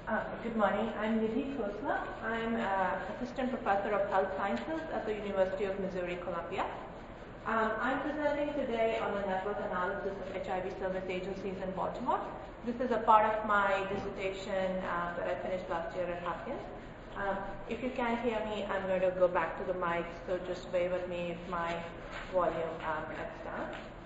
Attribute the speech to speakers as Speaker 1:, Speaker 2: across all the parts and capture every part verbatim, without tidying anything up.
Speaker 1: Uh, good morning. I'm Nidhi Khosla. I'm uh, Assistant Professor of Health Sciences at the University of Missouri, Columbia. Um, I'm presenting today on the network analysis of H I V service agencies in Baltimore. This is a part of my dissertation uh, that I finished last year at Hopkins. Um, if you can't hear me, I'm going to go back to the mic, so just bear with me if my volume um, cuts down.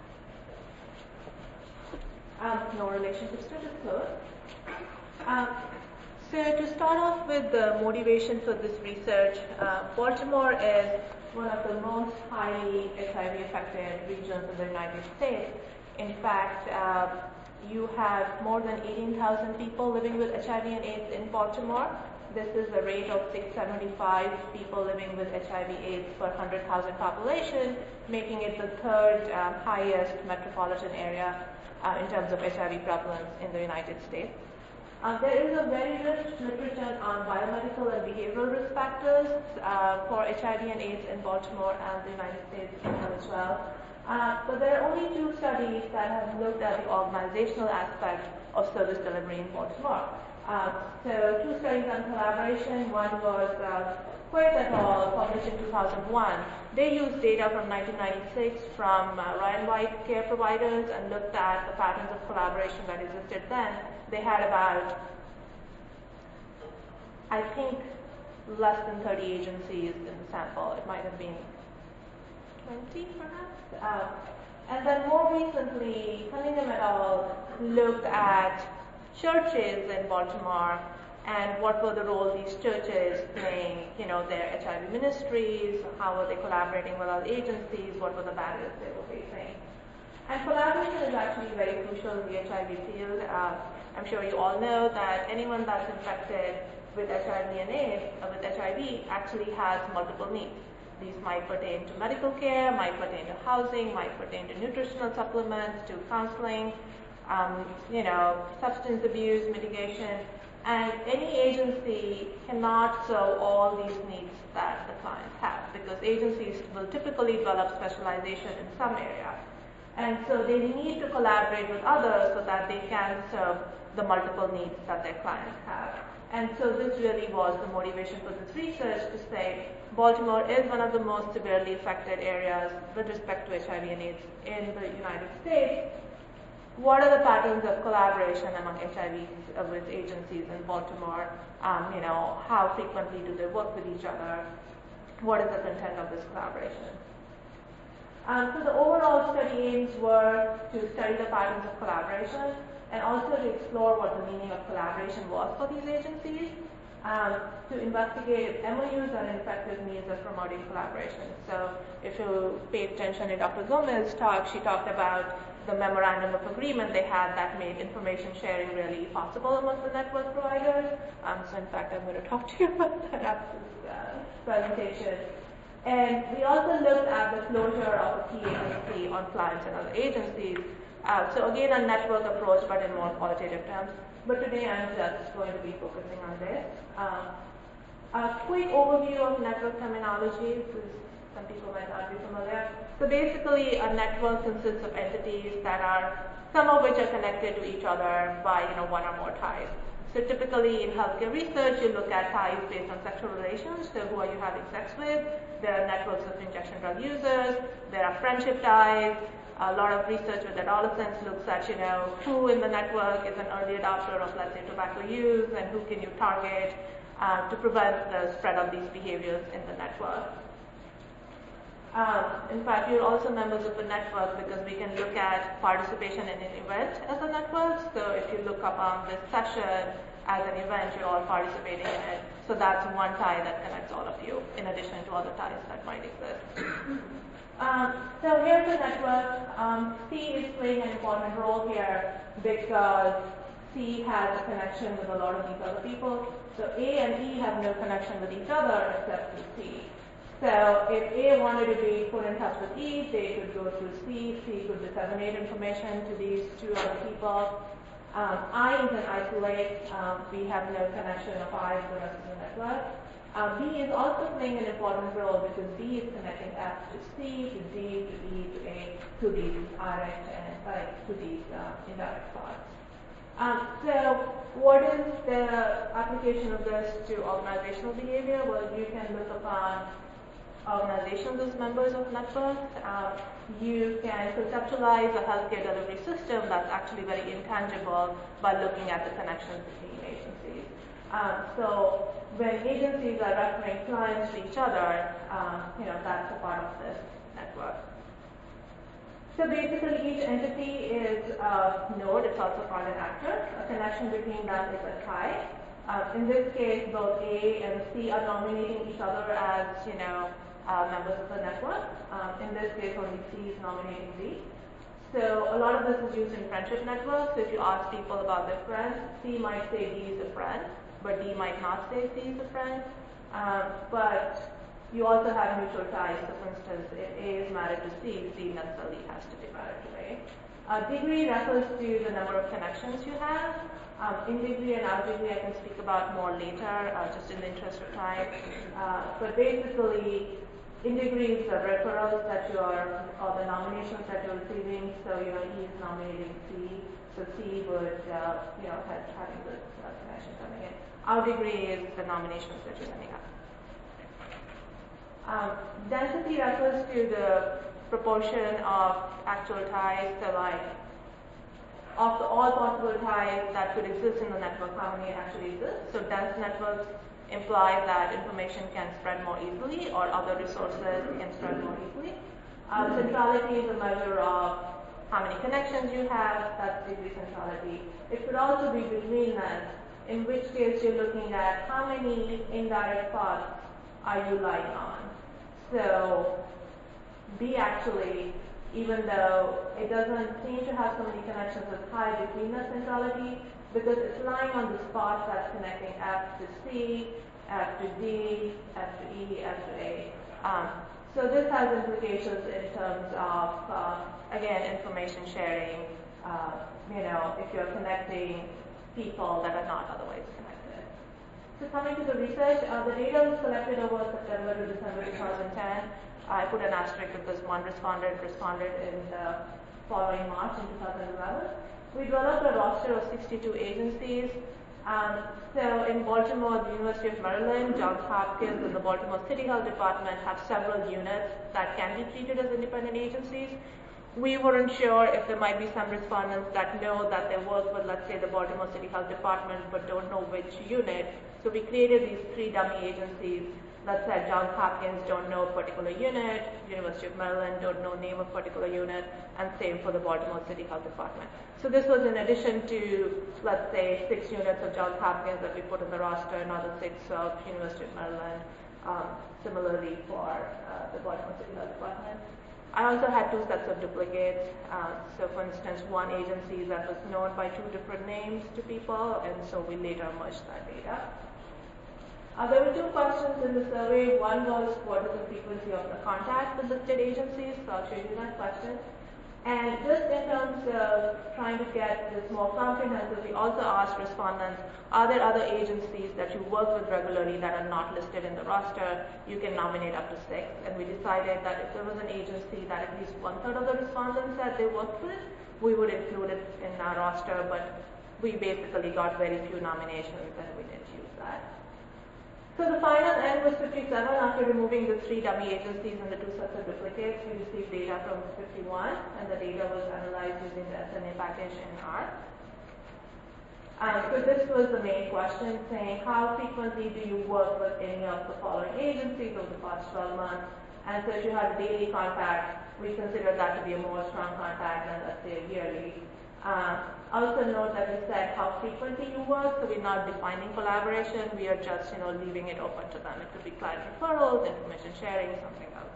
Speaker 1: Um, no relationships to disclose. Um, so to start off with the motivation for this research, uh, Baltimore is one of the most highly H I V affected regions in the United States. In fact, uh, you have more than eighteen thousand people living with H I V and AIDS in Baltimore. This is a rate of six hundred seventy-five people living with H I V AIDS per one hundred thousand population, making it the third uh, highest metropolitan area uh, in terms of H I V prevalence in the United States. Uh, there is a very rich literature on biomedical and behavioral risk factors uh, for H I V and AIDS in Baltimore and the United States as well. Uh, but there are only two studies that have looked at the organizational aspect of service delivery in Baltimore. Uh, so two studies on collaboration. One was uh, Quaid et al. Published in two thousand one. They used data from nineteen ninety-six from uh, Ryan White care providers and looked at the patterns of collaboration that existed then. They had about, I think, less than thirty agencies in the sample. It might have been twenty, perhaps. Uh, and then more recently, Cunningham et al. Looked at churches in Baltimore and what were the role these churches playing, you know, their H I V ministries, how were they collaborating with other agencies, what were the barriers they were facing. And collaboration is actually very crucial in the H I V field. Uh, I'm sure you all know that anyone that's infected with H I V and AIDS, uh, with H I V, actually has multiple needs. These might pertain to medical care, might pertain to housing, might pertain to nutritional supplements, to counseling, um, you know, substance abuse mitigation. And any agency cannot serve all these needs that the clients have, because agencies will typically develop specialization in some area. And so they need to collaborate with others so that they can serve the multiple needs that their clients have. And so this really was the motivation for this research, to say Baltimore is one of the most severely affected areas with respect to H I V and AIDS in the United States. What are the patterns of collaboration among H I V uh, with agencies in Baltimore? Um, you know, how frequently do they work with each other? What is the content of this collaboration? Um, so the overall study aims were to study the patterns of collaboration and also to explore what the meaning of collaboration was for these agencies, um, to investigate if M O Us are an effective means of promoting collaboration. So if you paid attention to Doctor Gomez's talk, she talked about the memorandum of agreement they had that made information sharing really possible among the network providers. Um, so in fact, I'm going to talk to you about that after this uh, presentation. And we also looked at the closure of a key agency on clients and other agencies. Uh, so again, a network approach, but in more qualitative terms. But today I'm just going to be focusing on this. Um, a quick overview of network terminology, because some people might not be familiar. So basically, a network consists of entities that are, some of which are connected to each other by, you know, one or more ties. So typically in healthcare research, you look at ties based on sexual relations. So who are you having sex with? There are networks of injection drug users. There are friendship ties. A lot of research with adolescents looks at, you know, who in the network is an early adopter of, let's say, tobacco use, and who can you target uh, to prevent the spread of these behaviors in the network. Um, in fact, you're also members of the network because we can look at participation in an event as a network. So if you look up on this session as an event, you're all participating in it. So that's one tie that connects all of you, in addition to other ties that might exist. um, so here's the network. Um, C is playing an important role here because C has a connection with a lot of these other people. So A and E have no connection with each other except with C. So if A wanted to be put in touch with E, they could go through C. C could disseminate information to these two other people. Um, I is an isolate. Um, we have no connection of I to the rest of the network. Uh, B is also playing an important role because B is connecting F to C, to D, to E, to A, to these direct and uh, to these uh, indirect parts. Um, so what is the application of this to organizational behavior? Well, you can look upon organizations as members of networks. Um, you can conceptualize a healthcare delivery system that's actually very intangible by looking at the connections between agencies. Um, so when agencies are referring clients to each other, um, you know, that's a part of this network. So basically each entity is a node, it's also called an actor. A connection between them is a tie. Uh, in this case, both A and C are nominating each other as, you know, uh, members of the network. Um, in this case, only C is nominating D. So a lot of this is used in friendship networks. So if you ask people about their friends, C might say D is a friend, but D might not say C is a friend. Um, but you also have mutual ties. So for instance, if A is married to C, C necessarily has to be married to A. Uh, degree refers to the number of connections you have. Um, in degree and out degree I can speak about more later, uh, just in the interest of time. Uh, but basically, in degree is the referrals that you are, or the nominations that you're receiving. So, you know, E is nominating C. So C would, uh, you know, have, having this uh, connection coming in. Out degree is the nominations that you're sending out. Um, density refers to the proportion of actual ties, so like of the all possible ties that could exist in the network, how many actually exist. So dense networks imply that information can spread more easily or other resources can spread more easily. Uh, centrality is a measure of how many connections you have, that's degree centrality. It could also be between length, in which case you're looking at how many indirect paths are you lying on. So B actually, even though it doesn't seem to have so many connections, is high between the centrality because it's lying on the spot that's connecting F to C, F to D, F to E, F to A. Um, so this has implications in terms of, uh, again, information sharing, uh, you know, if you're connecting people that are not otherwise connected. So coming to the research, uh, the data was collected over September to December two thousand ten. I put an asterisk because one respondent responded in the following March in two thousand eleven. We developed a roster of sixty-two agencies. Um, so in Baltimore, the University of Maryland, Johns Hopkins, and the Baltimore City Health Department have several units that can be treated as independent agencies. We weren't sure if there might be some respondents that know that they work with, let's say, the Baltimore City Health Department, but don't know which unit. So we created these three dummy agencies. Let's say Johns Hopkins don't know a particular unit, University of Maryland don't know name of particular unit, and same for the Baltimore City Health Department. So this was in addition to, let's say, six units of Johns Hopkins that we put in the roster, another six of University of Maryland, um, similarly for uh, the Baltimore City Health Department. I also had two sets of duplicates. Uh, so for instance, one agency that was known by two different names to people, and so we later merged that data. Uh, there were two questions in the survey. One was, what is the frequency of the contact with listed agencies? So I'll show you that question. And just in terms of trying to get this more comprehensive, we also asked respondents, are there other agencies that you work with regularly that are not listed in the roster? You can nominate up to six. And we decided that if there was an agency that at least one third of the respondents said they worked with, we would include it in our roster, but we basically got very few nominations and we didn't use that. So the final N was fifty-seven. After removing the three dummy agencies and the two sets of duplicates, we received data from fifty-one, and the data was analyzed using the S N A package in R. Um, so this was the main question, saying how frequently do you work with any of the following agencies over the past twelve months? And so if you had daily contact, we consider that to be a more strong contact than, let's say, yearly. Uh, also note that we said how frequently you work, so we're not defining collaboration, we are just, you know, leaving it open to them. It could be client referrals, information sharing, something else.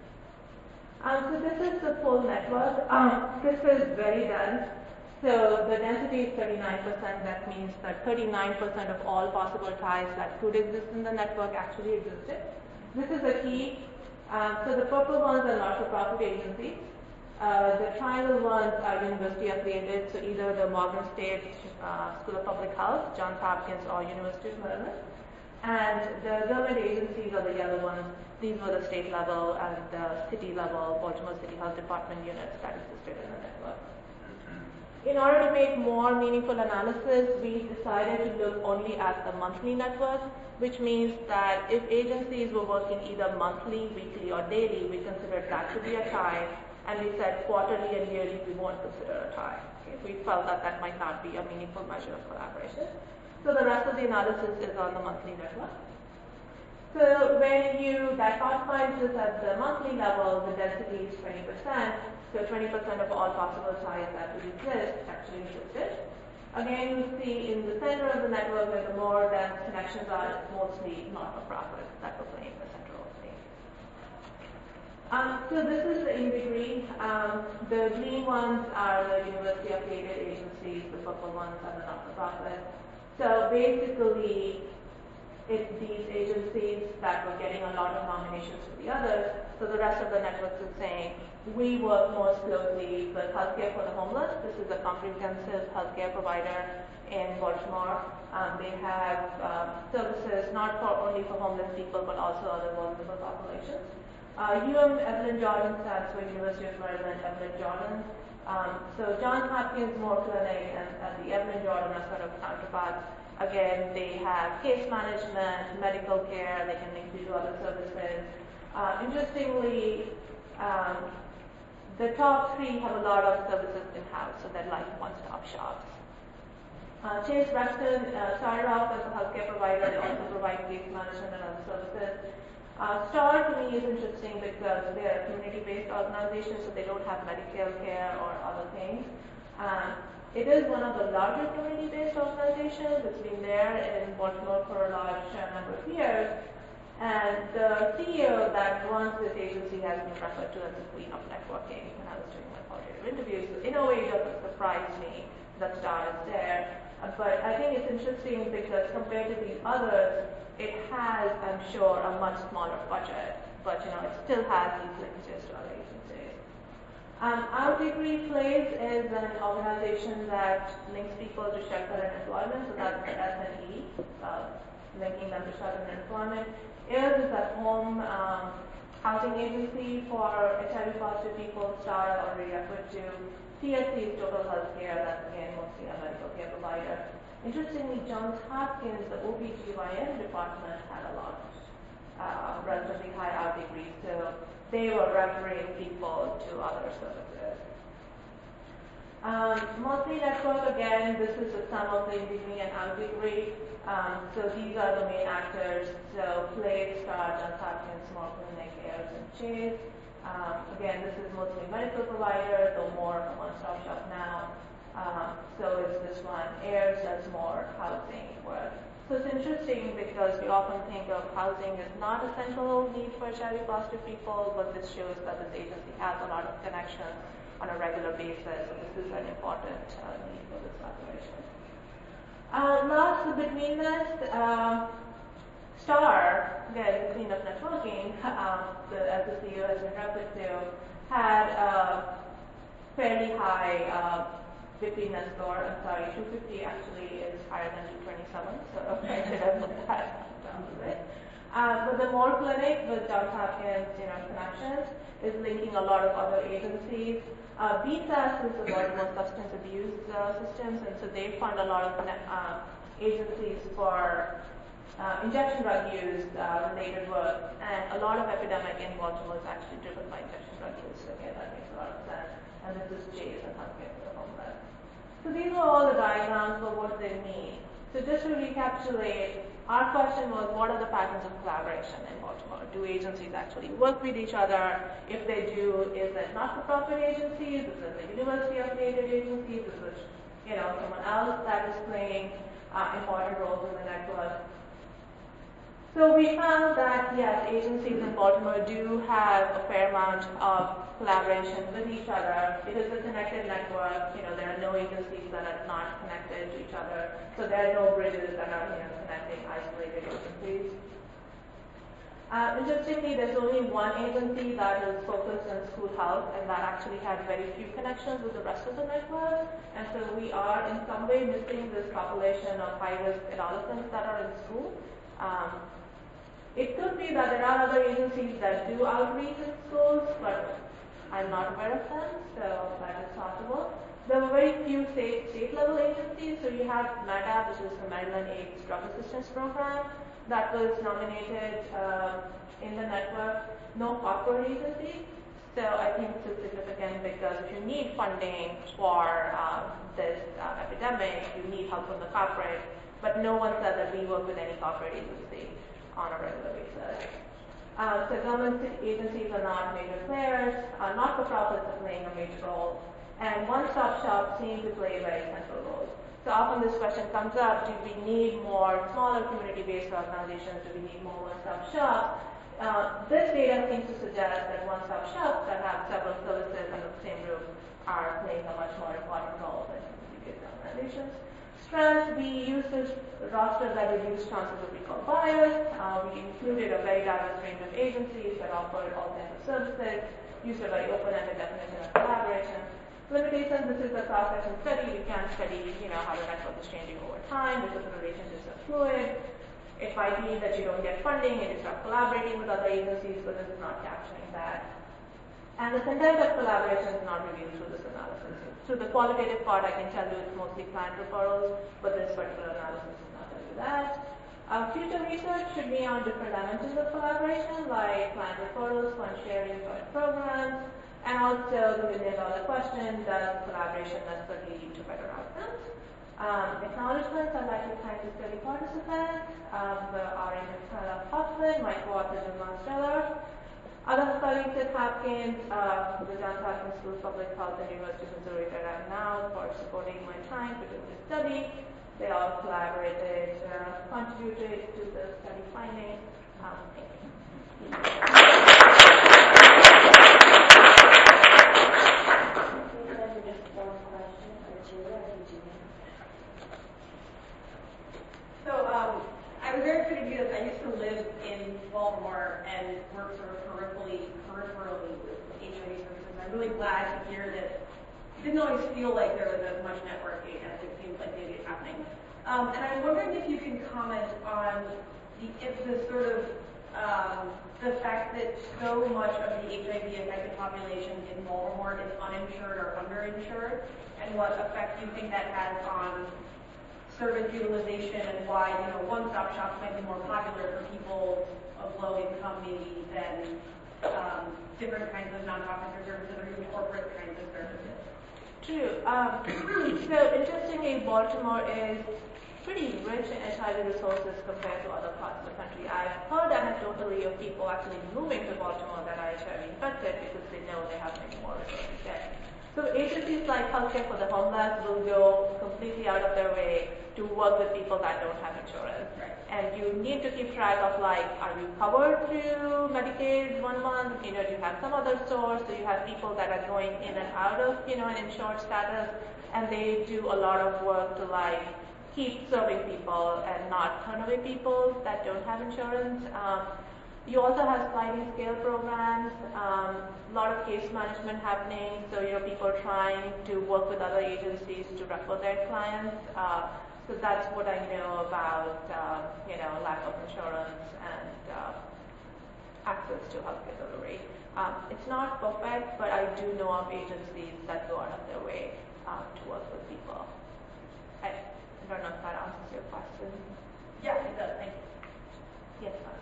Speaker 1: Um, so this is the full network. Um, this is very dense. So the density is thirty-nine percent. That means that thirty-nine percent of all possible ties that could exist in the network actually existed. This is the key. Um, so the purple ones are not-for-profit agencies. Uh, the triangle ones are university affiliated, so either the Morgan State uh, School of Public Health, Johns Hopkins, or University of Maryland. And the government agencies are the yellow ones. These were the state level and the city level Baltimore City Health Department units that existed in the network. in order to make more meaningful analysis, we decided to look only at the monthly network, which means that if agencies were working either monthly, weekly, or daily, we considered that to be a tie, and we said quarterly and yearly we won't consider a tie. Okay? We felt that that might not be a meaningful measure of collaboration. So the rest of the analysis is on the monthly network. So when you dichotomize this at the monthly level, the density is twenty percent. So twenty percent of all possible ties that would exist actually existed. Again, you see in the center of the network where the more dense connections are, it's mostly not-for-profit that were playing the central role. Um, so this is the in-degree. Um, the green ones are the university-affiliated agencies, the purple ones are the not-for-profit. So basically, it's these agencies that were getting a lot of nominations for the others, so the rest of the networks is saying, we work most closely with Healthcare for the Homeless. This is a comprehensive healthcare provider in Baltimore. Um, they have um, services not for only for homeless people, but also other vulnerable populations. Uh, U M Evelyn Jordan stands for University of Maryland Evelyn Jordan. Um, so Johns Hopkins Moore Clinic and, and the Evelyn Jordan are sort of counterparts. Again, they have case management, medical care, they can link you to other services. Uh, interestingly, um, the top three have a lot of services in-house, so they're like one-stop shops. Uh, Chase Weston uh, started off as a healthcare provider. They also provide case management and other services. Uh, STAR to me is interesting because they're a community-based organization, so they don't have medical care or other things. Um, It is one of the larger community-based organizations. It's been there in Baltimore for a large uh, number of years. And the C E O that runs this agency has been referred to as the queen of networking when I was doing my qualitative interviews. So in a way, it doesn't surprise me that STAR is there. Uh, but I think it's interesting because compared to these others, it has, I'm sure, a much smaller budget. But you know, it still has these linkages to other agencies. Um, Our Degree Place is an organization that links people to shelter and employment, so that's the S and E, uh, linking them to shelter and employment. A I R S is a home um, housing agency for H I V positive people. STAR I already referred to. T S C is Total Health Care, that's again mostly a medical care provider. Interestingly, Johns Hopkins, the O B G Y N department had a lot, uh, relatively high out degrees, so they were referring people to other services. Um, monthly network, again, this is the sum of the in-degree and out-degree. Um, so these are the main actors. So Place, STAR, Johns Hopkins, Moore Clinic, A I R S, and Chase. Um, again, this is mostly medical provider, though more of a one-stop shop now. Um, so is this one. A I R S does more housing work. So it's interesting because we often think of housing as not a central need for H I V positive people, but this shows that this agency has a lot of connections on a regular basis, so this is an important uh, need for this population. Uh, last, the betweenness, um, STAR, again, the queen of networking, um, the, as the C E O has been referred to, had a fairly high uh, betweenness score. I'm sorry, two fifty actually is higher than two twenty-seven, so I should have put that down a bit. Uh, but the Moore Clinic with Johns Hopkins, you know, connections is linking a lot of other agencies. Uh, B S A S is the Baltimore Substance Abuse uh, Systems, and so they fund a lot of uh, agencies for uh, injection drug use uh, related work, and a lot of epidemic in Baltimore is actually driven by injection drug use. So again, that makes a lot of sense. And this is Chase and Healthcare for the Homeless. So these are all the diagrams for what they mean. So just to recapitulate, our question was, what are the patterns of collaboration in Baltimore? Do agencies actually work with each other? If they do, is it not-for-profit agencies? Is it the university-affiliated agencies? Is it, you know, someone else that is playing uh, important roles in the network? So we found that, yes, agencies in Baltimore do have a fair amount of collaboration with each other. It is a connected network. You know, there are no agencies that are not connected to each other. So there are no bridges that are, you know, connecting isolated agencies. Uh, interestingly, there's only one agency that is focused on school health, and that actually had very few connections with the rest of the network. And so we are in some way missing this population of high-risk adolescents that are in school. Um, It could be that there are other agencies that do outreach in schools, but I'm not aware of them, so that is possible. there were very few state, state level agencies. So you have MADA, which is the Maryland AIDS Drug Assistance Program, that was nominated uh, in the network. No corporate agencies. So I think this is significant because if you need funding for uh, this uh, epidemic, you need help from the corporate. But no one said that we work with any corporate agency on a regular basis. Uh, so government agencies are not major players. Uh, not-for-profits are playing a major role. And one-stop shops seem to play a very central role. So often this question comes up, do we need more smaller community-based organizations? Do we need more one-stop shops? Uh, this data seems to suggest that one-stop shops that have several services under the same roof are playing a much more important role than community-based organizations. Strengths, we use this roster that reduced chances of recall bias. Uh, we included a very diverse range of agencies that offered all kinds of services, used a very open-ended definition of collaboration. Limitations, this is a cross-section study. We can't study, you know, how the network is changing over time because the relationships are fluid. It might mean that you don't get funding and you start collaborating with other agencies, but this is not capturing that. And the content of collaboration is not reviewed through this analysis. Through the qualitative part, I can tell you it's mostly client referrals, but this particular analysis does not tell you that. Uh, future research should be on different dimensions of collaboration, like client referrals, fund sharing, joint programs, and also the million dollar question, does collaboration necessarily lead to better outcomes? Um, acknowledgements, I'd like to thank the study participants, um, the R A uh, Hoffman, my co-author John Steller, other colleagues at Hopkins, uh, the Johns Hopkins School of Public Health and University of Missouri where I am now for supporting my time to do this study. They all collaborated, uh, contributed to the study findings. Um, thank you.
Speaker 2: So um, I was very excited to do this. I used to live in Baltimore and work sort of peripherally, peripherally with H I V services. I'm really glad to hear that it didn't always feel like there was as much networking as it seems like maybe it's happening. Um, and I'm wondering if you can comment on the, if the sort of um, the fact that so much of the H I V affected population in Baltimore is uninsured or underinsured, and what effect you think that has on service utilization and why, you know, one-stop shops might be more popular for people of low income maybe than um, different kinds of nonprofits or services or even corporate kinds of services.
Speaker 1: True. Um, so interestingly, Baltimore is pretty rich in H I V resources compared to other parts of the country. I've heard anecdotally of people actually moving to Baltimore that are H I V infected because they know they have many more resources there. So agencies like Healthcare for the Homeless will go completely out of their way to work with people that don't have insurance.
Speaker 2: Right.
Speaker 1: And you need to keep track of, like, are you covered through Medicaid one month? You know, do you have some other source? So you have people that are going in and out of, you know, an insured status, and they do a lot of work to, like, keep serving people and not turn away people that don't have insurance. Um, You also have sliding scale programs, um, a lot of case management happening, so you know people trying to work with other agencies to refer their clients. Uh, so that's what I know about uh, you know lack of insurance and uh, access to healthcare delivery. Um, it's not perfect, but I do know of agencies that go out of their way um, to work with people. I, I don't know if that answers your question.
Speaker 2: Yeah, it does. Thank you.
Speaker 1: Yes, ma'am.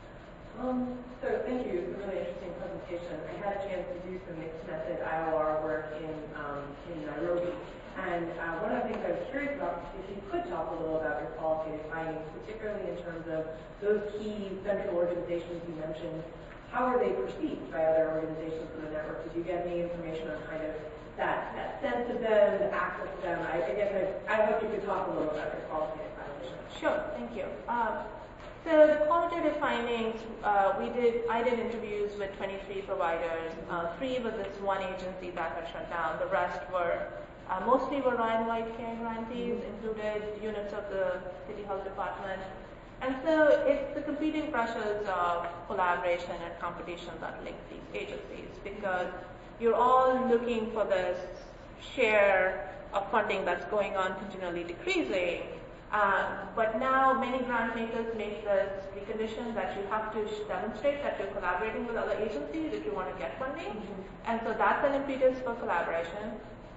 Speaker 3: Um, so thank you. It was a really interesting presentation. I had a chance to do some mixed method I O R work in um, in Nairobi, and uh, one of the things I was curious about, if you could talk a little about your qualitative findings, particularly in terms of those key central organizations you mentioned. How are they perceived by other organizations in the network? Did you get any information on kind of that, that sense of them, the access to them? I, I guess I, I hope you could talk a little about your qualitative findings.
Speaker 1: Sure. Thank you. Um, So the qualitative findings, uh, we did, I did interviews with twenty-three providers. Uh, three with this one agency that had shut down. The rest were, uh, mostly were Ryan White Care grantees, included units of the City Health Department. And so it's the competing pressures of collaboration and competition that link these agencies, because you're all looking for this share of funding that's going on continually decreasing. Uh, but now many grant makers make this precondition that you have to demonstrate that you're collaborating with other agencies if you want to get funding. Mm-hmm. And so that's an impetus for collaboration.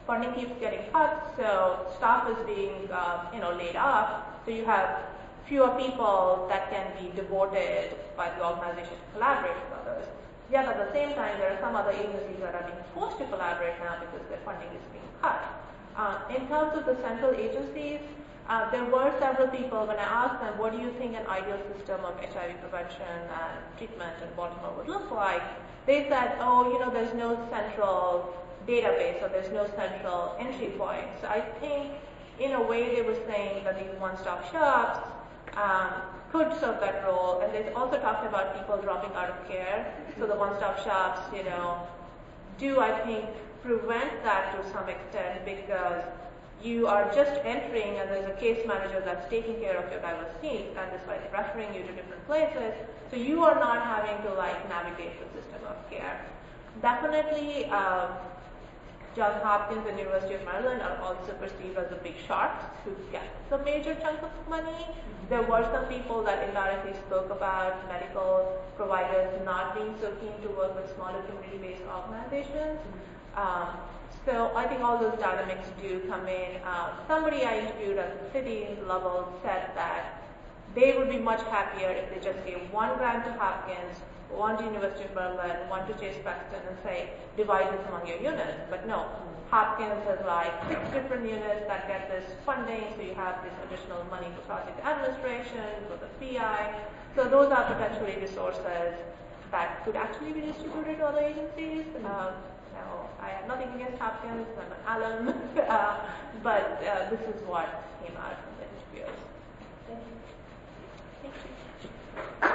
Speaker 1: funding keeps getting cut, so staff is being, uh, you know, laid off. So you have fewer people that can be devoted by the organization to collaborate with others. Yet at the same time, there are some other agencies that are being forced to collaborate now because their funding is being cut. Uh, in terms of the central agencies, uh, there were several people, when I asked them, what do you think an ideal system of H I V prevention and treatment in Baltimore would look like, they said, oh, you know, there's no central database or there's no central entry point. So I think, in a way, they were saying that these one-stop shops um, could serve that role, and they also talked about people dropping out of care. So the one-stop shops, you know, do, I think, prevent that to some extent because you are just entering and there's a case manager that's taking care of your diverse needs and is like referring you to different places. So you are not having to like navigate the system of care. Definitely, um, Johns Hopkins and University of Maryland are also perceived as the big sharks who get the major chunk of money. There were some people that indirectly spoke about medical providers not being so keen to work with smaller community-based organizations. Um, so I think all those dynamics do come in. Um, somebody I interviewed at the city level said that they would be much happier if they just gave one grant to Hopkins, one to University of Maryland, one to Chase Preston, and say, divide this among your units. But no, Hopkins has like six different units that get this funding, so you have this additional money for project administration, for the P I. So those are potentially resources that could actually be distributed to other agencies. Um, now, I have nothing against Hopkins, I'm an alum, uh, but uh, this is what came out from the interviews. Thank you. Thank you.